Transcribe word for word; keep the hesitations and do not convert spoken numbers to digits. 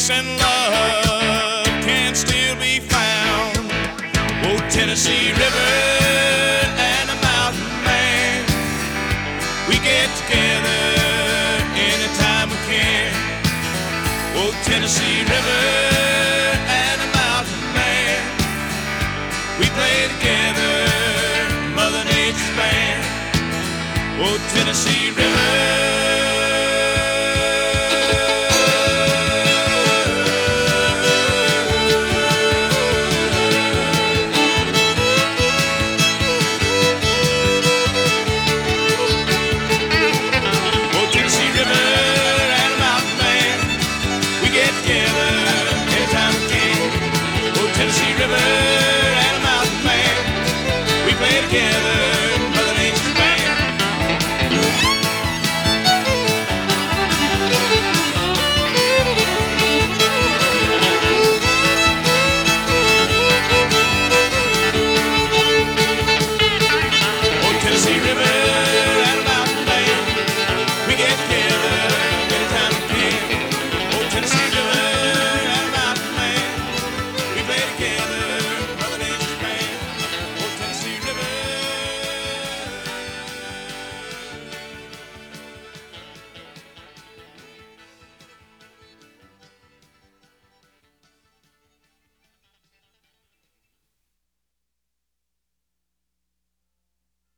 peace and love can still be found. Oh, Tennessee River and a mountain man, we get together anytime we can. Oh, Tennessee River and a mountain man, we play together, Mother Nature's band. Oh, Tennessee River